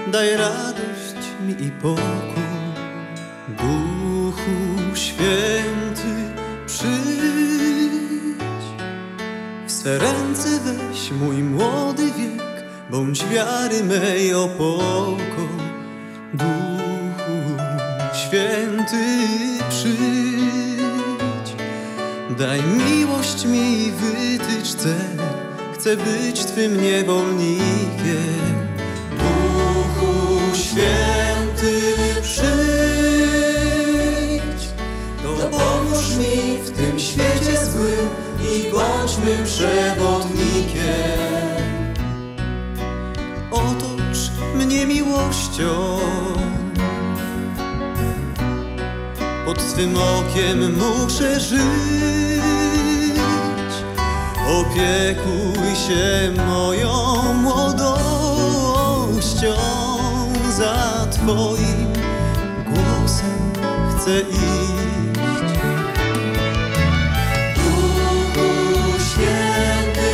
daj radość mi i pokój. Duchu Święty, przyjdź, w swe ręce weź mój młody wiek, bądź wiary mej opoką. Duchu Święty, przyjdź, daj miłość mi, wytycz cel, chcę być Twym niewolnikiem. Duchu Święty, przyjdź, dopomóż mi w tym świecie złym i bądź mym przewodnikiem. Otocz mnie miłością, pod Twym okiem muszę żyć. Opiekuj się moją młodością, za Twoim głosem chcę iść. Duchu Święty,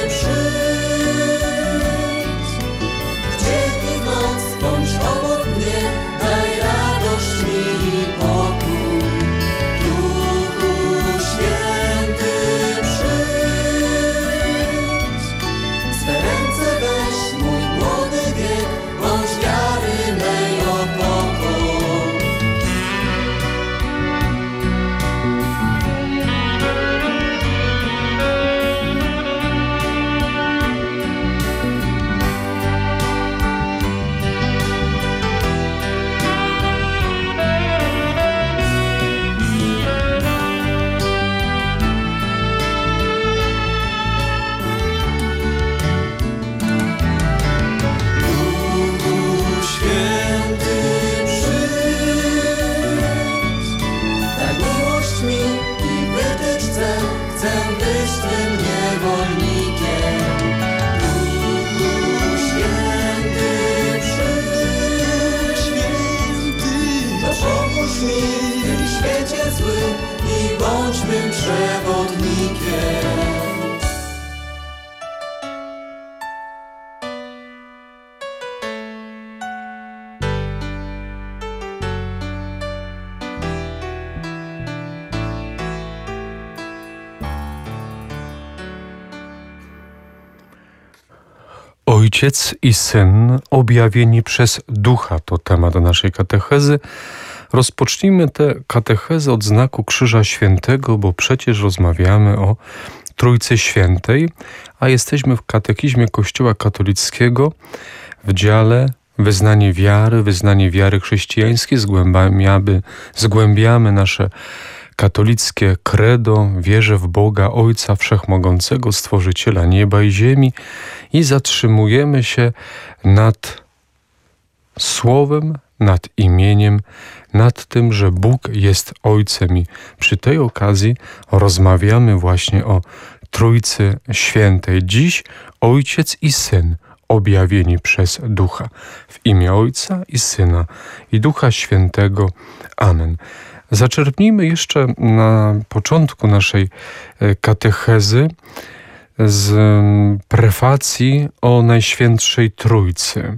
przyjdź, w dzień i w noc bądź obok mnie, daj radość mi i pokój. Duchu Święty, przyjdź, w swe ręce weź mój młody wiek, bądź wiary mej opoką. Chcę być Twym niewolnikiem. Duchu Święty, przyjdź, dopomóż mi w tym świecie złym i bądź mym przewodnikiem. Ojciec i Syn objawieni przez Ducha to temat naszej katechezy. Rozpocznijmy tę katechezę od znaku Krzyża Świętego, bo przecież rozmawiamy o Trójcy Świętej, a jesteśmy w katechizmie Kościoła katolickiego w dziale wyznanie wiary chrześcijańskiej. Zgłębiamy nasze katolickie credo, wierzę w Boga Ojca Wszechmogącego, Stworzyciela nieba i ziemi, i zatrzymujemy się nad Słowem, nad imieniem, nad tym, że Bóg jest Ojcem, i przy tej okazji rozmawiamy właśnie o Trójcy Świętej. Dziś Ojciec i Syn objawieni przez Ducha. W imię Ojca i Syna i Ducha Świętego. Amen. Zaczerpnijmy jeszcze na początku naszej katechezy z prefacji o Najświętszej Trójcy.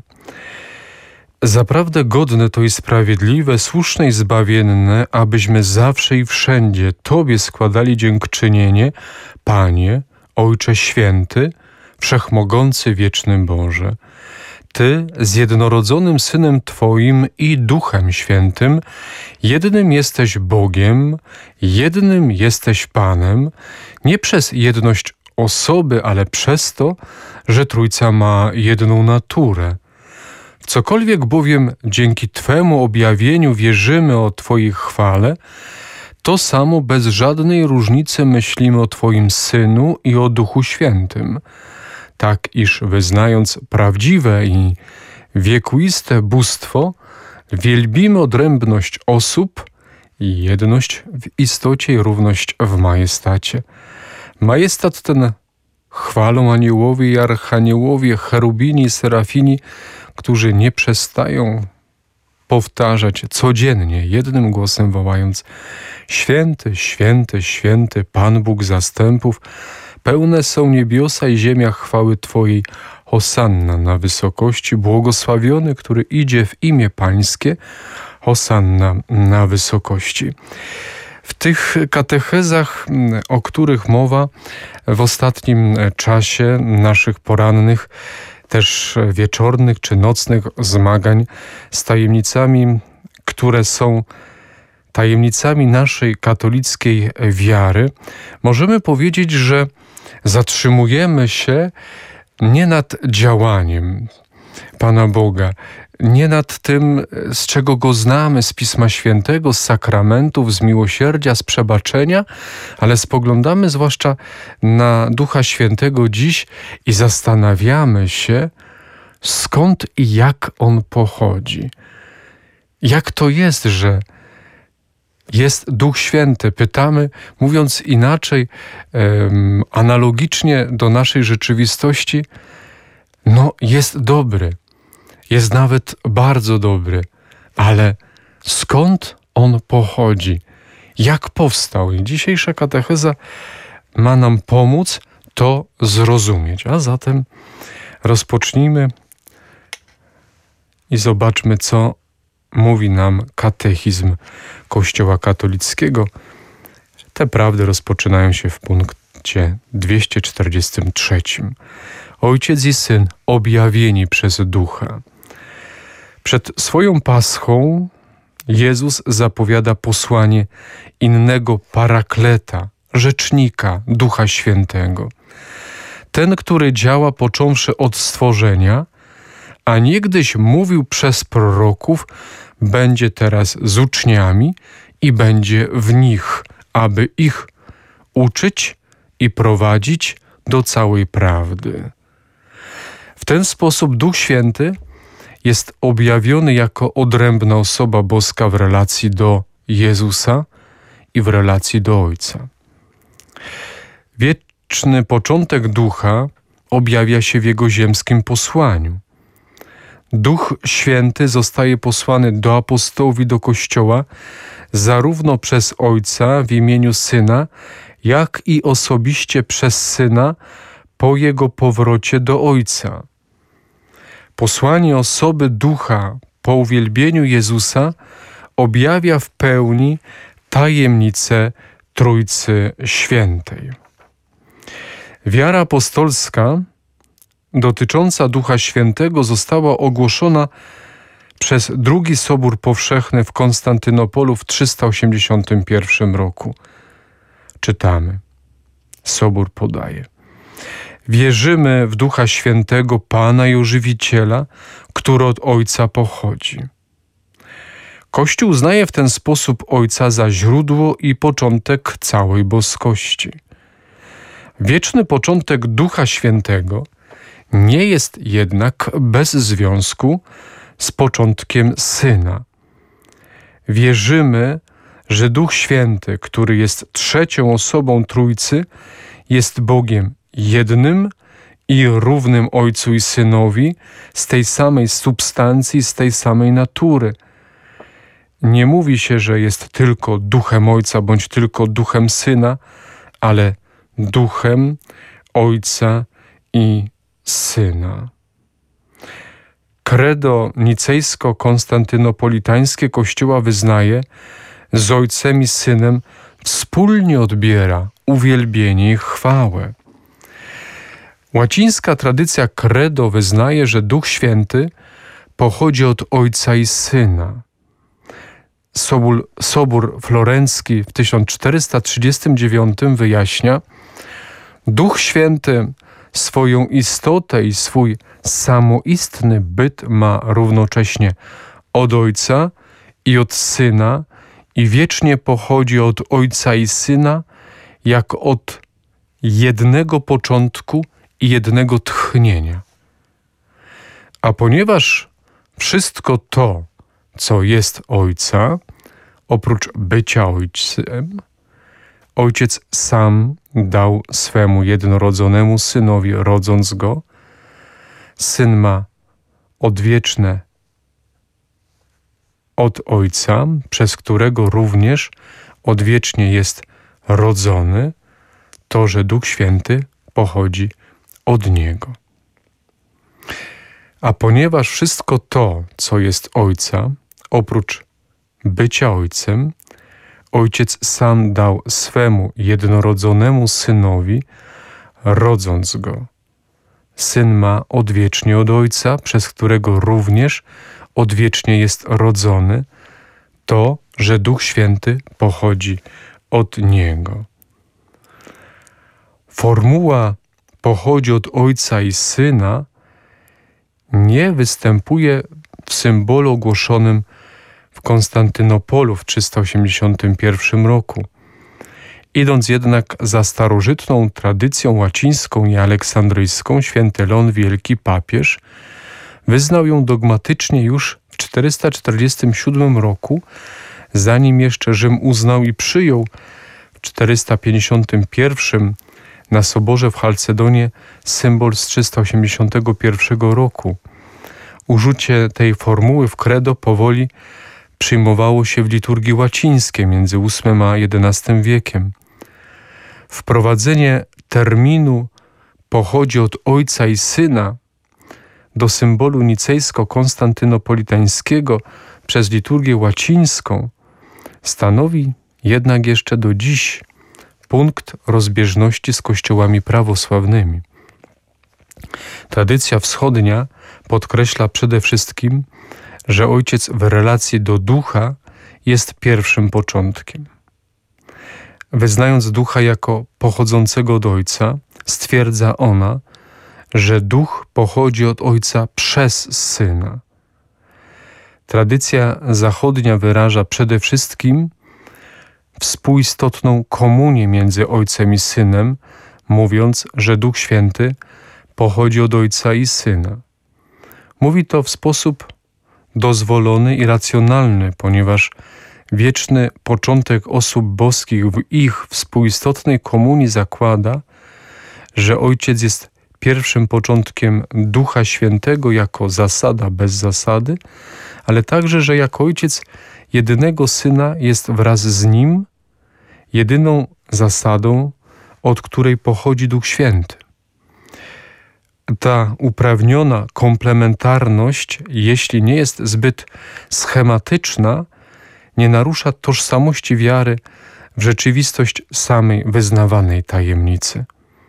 Zaprawdę godne to i sprawiedliwe, słuszne i zbawienne, abyśmy zawsze i wszędzie Tobie składali dziękczynienie, Panie, Ojcze Święty, Wszechmogący wieczny Boże. Ty z jednorodzonym Synem Twoim i Duchem Świętym, jednym jesteś Bogiem, jednym jesteś Panem, nie przez jedność osoby, ale przez to, że Trójca ma jedną naturę. W cokolwiek bowiem dzięki Twemu objawieniu wierzymy o Twojej chwale, to samo bez żadnej różnicy myślimy o Twoim Synu i o Duchu Świętym. Tak iż wyznając prawdziwe i wiekuiste bóstwo, wielbimy odrębność osób i jedność w istocie i równość w majestacie. Majestat ten chwalą aniołowie i archaniołowie, cherubini i serafini, którzy nie przestają powtarzać codziennie, jednym głosem wołając: Święty, święty, święty, Pan Bóg zastępów, Pełne są niebiosa i ziemia chwały Twojej. Hosanna na wysokości, błogosławiony, który idzie w imię Pańskie. Hosanna na wysokości. W tych katechezach, o których mowa w ostatnim czasie naszych porannych, też wieczornych czy nocnych zmagań z tajemnicami, które są tajemnicami naszej katolickiej wiary, możemy powiedzieć, że zatrzymujemy się nie nad działaniem Pana Boga, nie nad tym, z czego Go znamy, z Pisma Świętego, z sakramentów, z miłosierdzia, z przebaczenia, ale spoglądamy zwłaszcza na Ducha Świętego dziś i zastanawiamy się, skąd i jak On pochodzi. Jak to jest, że jest Duch Święty? Pytamy, mówiąc inaczej, analogicznie do naszej rzeczywistości, jest dobry, jest nawet bardzo dobry, ale skąd On pochodzi? Jak powstał? I dzisiejsza katecheza ma nam pomóc to zrozumieć. A zatem rozpocznijmy i zobaczmy, co mówi nam katechizm Kościoła katolickiego. Te prawdy rozpoczynają się w punkcie 243. Ojciec i Syn objawieni przez Ducha. Przed swoją Paschą Jezus zapowiada posłanie innego Parakleta, rzecznika Ducha Świętego. Ten, który działa począwszy od stworzenia, a niegdyś mówił przez proroków, będzie teraz z uczniami i będzie w nich, aby ich uczyć i prowadzić do całej prawdy. W ten sposób Duch Święty jest objawiony jako odrębna osoba boska w relacji do Jezusa i w relacji do Ojca. Wieczny początek Ducha objawia się w Jego ziemskim posłaniu. Duch Święty zostaje posłany do apostołów i do Kościoła zarówno przez Ojca w imieniu Syna, jak i osobiście przez Syna po Jego powrocie do Ojca. Posłanie osoby Ducha po uwielbieniu Jezusa objawia w pełni tajemnicę Trójcy Świętej. Wiara apostolska dotycząca Ducha Świętego została ogłoszona przez II Sobór Powszechny w Konstantynopolu w 381 roku. Czytamy. Sobór podaje. Wierzymy w Ducha Świętego, Pana i Ożywiciela, który od Ojca pochodzi. Kościół uznaje w ten sposób Ojca za źródło i początek całej boskości. Wieczny początek Ducha Świętego nie jest jednak bez związku z początkiem Syna. Wierzymy, że Duch Święty, który jest trzecią osobą Trójcy, jest Bogiem jednym i równym Ojcu i Synowi, z tej samej substancji, z tej samej natury. Nie mówi się, że jest tylko Duchem Ojca bądź tylko Duchem Syna, ale Duchem Ojca i Syna. Credo nicejsko-konstantynopolitańskie Kościoła wyznaje, z Ojcem i Synem wspólnie odbiera uwielbienie i chwałę. Łacińska tradycja Credo wyznaje, że Duch Święty pochodzi od Ojca i Syna. Sobór Florencki w 1439 wyjaśnia: Duch Święty swoją istotę i swój samoistny byt ma równocześnie od Ojca i od Syna i wiecznie pochodzi od Ojca i Syna, jak od jednego początku i jednego tchnienia. A ponieważ wszystko to, co jest Ojca, oprócz bycia Ojcem, Ojciec sam dał swemu jednorodzonemu Synowi, rodząc Go. Syn ma odwieczne od Ojca, przez którego również odwiecznie jest rodzony. To, że Duch Święty pochodzi od Niego. A ponieważ wszystko to, co jest Ojca, oprócz bycia Ojcem, Ojciec sam dał swemu jednorodzonemu Synowi, rodząc Go. Syn ma odwiecznie od Ojca, przez którego również odwiecznie jest rodzony, to, że Duch Święty pochodzi od Niego. Formuła pochodzi od Ojca i Syna nie występuje w symbolu ogłoszonym w Konstantynopolu w 381 roku. Idąc jednak za starożytną tradycją łacińską i aleksandryjską, święty Leon Wielki, papież, wyznał ją dogmatycznie już w 447 roku, zanim jeszcze Rzym uznał i przyjął w 451 na Soborze w Chalcedonie symbol z 381 roku. Użycie tej formuły w credo powoli przyjmowało się w liturgii łacińskiej między VIII a XI wiekiem. Wprowadzenie terminu pochodzi od Ojca i Syna do symbolu nicejsko-konstantynopolitańskiego przez liturgię łacińską stanowi jednak jeszcze do dziś punkt rozbieżności z kościołami prawosławnymi. Tradycja wschodnia podkreśla przede wszystkim, że Ojciec w relacji do Ducha jest pierwszym początkiem. Wyznając Ducha jako pochodzącego od Ojca, stwierdza ona, że Duch pochodzi od Ojca przez Syna. Tradycja zachodnia wyraża przede wszystkim współistotną komunię między Ojcem i Synem, mówiąc, że Duch Święty pochodzi od Ojca i Syna. Mówi to w sposób dozwolony i racjonalny, ponieważ wieczny początek osób boskich w ich współistotnej komunii zakłada, że Ojciec jest pierwszym początkiem Ducha Świętego jako zasada bez zasady, ale także, że jako Ojciec jedynego Syna jest wraz z Nim jedyną zasadą, od której pochodzi Duch Święty. Ta uprawniona komplementarność, jeśli nie jest zbyt schematyczna, nie narusza tożsamości wiary w rzeczywistość samej wyznawanej tajemnicy.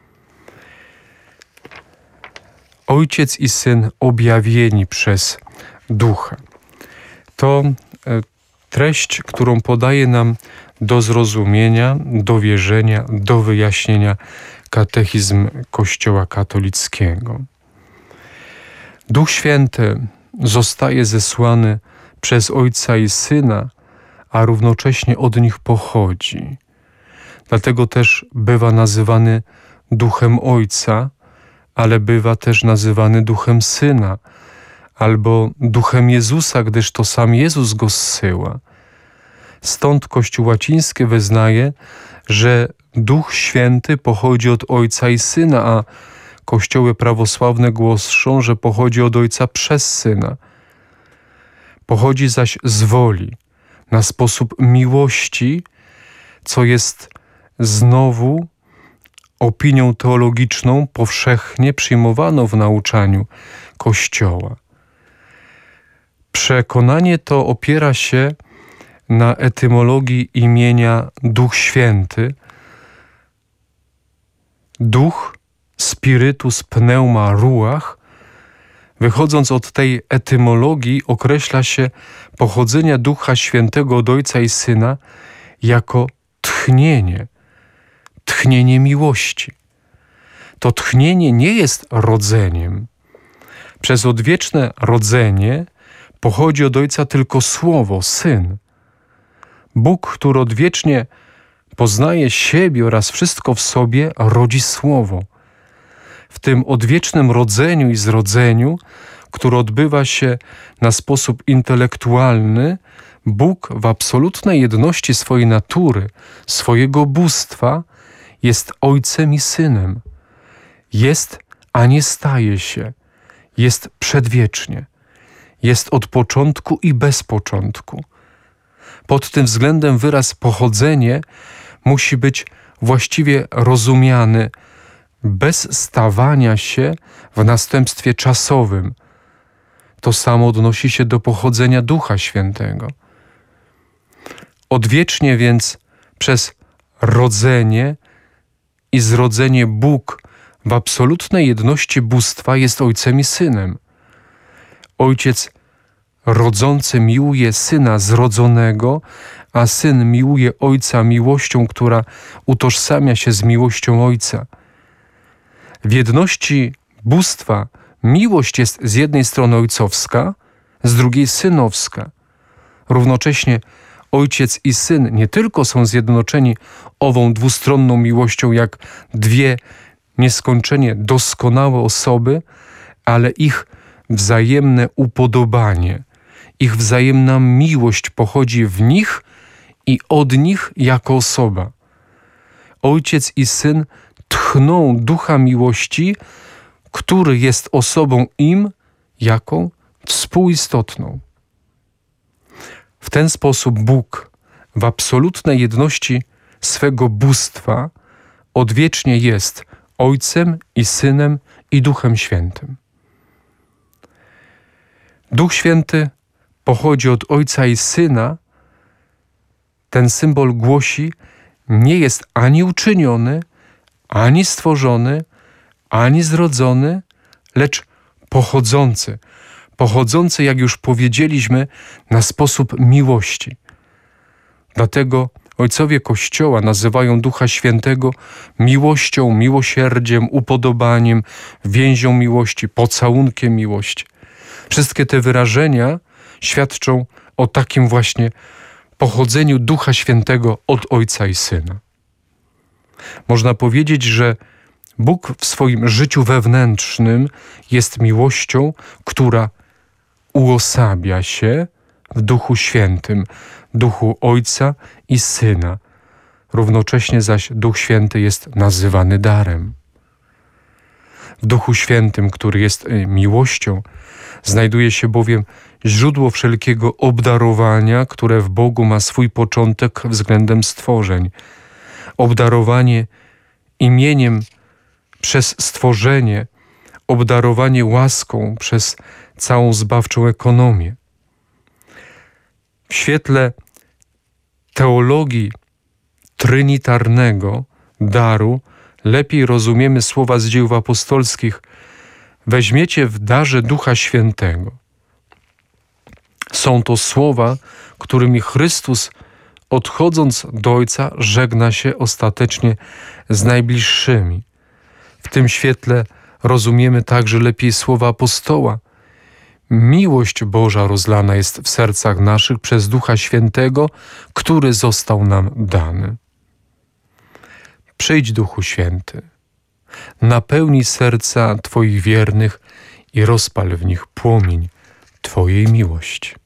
Ojciec i Syn objawieni przez Ducha. To treść, którą podaje nam do zrozumienia, do wierzenia, do wyjaśnienia katechizm Kościoła katolickiego. Duch Święty zostaje zesłany przez Ojca i Syna, a równocześnie od nich pochodzi. Dlatego też bywa nazywany Duchem Ojca, ale bywa też nazywany Duchem Syna, albo Duchem Jezusa, gdyż to sam Jezus go zsyła. Stąd Kościół łaciński wyznaje, że Duch Święty pochodzi od Ojca i Syna, a kościoły prawosławne głoszą, że pochodzi od Ojca przez Syna. Pochodzi zaś z woli, na sposób miłości, co jest znowu opinią teologiczną powszechnie przyjmowaną w nauczaniu Kościoła. Przekonanie to opiera się na etymologii imienia Duch Święty. Duch, spiritus pneuma ruach, wychodząc od tej etymologii, określa się pochodzenia Ducha Świętego od Ojca i Syna jako tchnienie, tchnienie miłości. To tchnienie nie jest rodzeniem. Przez odwieczne rodzenie pochodzi od Ojca tylko Słowo, Syn. Bóg, który odwiecznie poznaje siebie oraz wszystko w sobie, rodzi Słowo. W tym odwiecznym rodzeniu i zrodzeniu, które odbywa się na sposób intelektualny, Bóg w absolutnej jedności swojej natury, swojego bóstwa jest Ojcem i Synem. Jest, a nie staje się. Jest przedwiecznie. Jest od początku i bez początku. Pod tym względem wyraz pochodzenie musi być właściwie rozumiany bez stawania się w następstwie czasowym. To samo odnosi się do pochodzenia Ducha Świętego. Odwiecznie więc przez rodzenie i zrodzenie Bóg w absolutnej jedności bóstwa jest Ojcem i Synem. Ojciec rodzący miłuje Syna zrodzonego, a Syn miłuje Ojca miłością, która utożsamia się z miłością Ojca. W jedności bóstwa miłość jest z jednej strony ojcowska, z drugiej synowska. Równocześnie Ojciec i Syn nie tylko są zjednoczeni ową dwustronną miłością jak dwie nieskończenie doskonałe osoby, ale ich wzajemne upodobanie, ich wzajemna miłość pochodzi w nich i od nich jako osoba. Ojciec i Syn tchną Ducha miłości, który jest osobą im jaką współistotną. W ten sposób Bóg w absolutnej jedności swego bóstwa odwiecznie jest Ojcem i Synem i Duchem Świętym. Duch Święty pochodzi od Ojca i Syna. Ten symbol głosi, nie jest ani uczyniony, ani stworzony, ani zrodzony, lecz pochodzący. Pochodzący, jak już powiedzieliśmy, na sposób miłości. Dlatego ojcowie Kościoła nazywają Ducha Świętego miłością, miłosierdziem, upodobaniem, więzią miłości, pocałunkiem miłości. Wszystkie te wyrażenia świadczą o takim właśnie pochodzeniu Ducha Świętego od Ojca i Syna. Można powiedzieć, że Bóg w swoim życiu wewnętrznym jest miłością, która uosabia się w Duchu Świętym, Duchu Ojca i Syna. Równocześnie zaś Duch Święty jest nazywany darem. W Duchu Świętym, który jest miłością, znajduje się bowiem źródło wszelkiego obdarowania, które w Bogu ma swój początek względem stworzeń. Obdarowanie imieniem przez stworzenie, obdarowanie łaską przez całą zbawczą ekonomię. W świetle teologii trinitarnego daru lepiej rozumiemy słowa z Dzieł apostolskich: weźmiecie w darze Ducha Świętego. Są to słowa, którymi Chrystus, odchodząc do Ojca, żegna się ostatecznie z najbliższymi. W tym świetle rozumiemy także lepiej słowa apostoła: miłość Boża rozlana jest w sercach naszych przez Ducha Świętego, który został nam dany. Przyjdź, Duchu Święty, napełnij serca Twoich wiernych i rozpal w nich płomień Twojej miłości.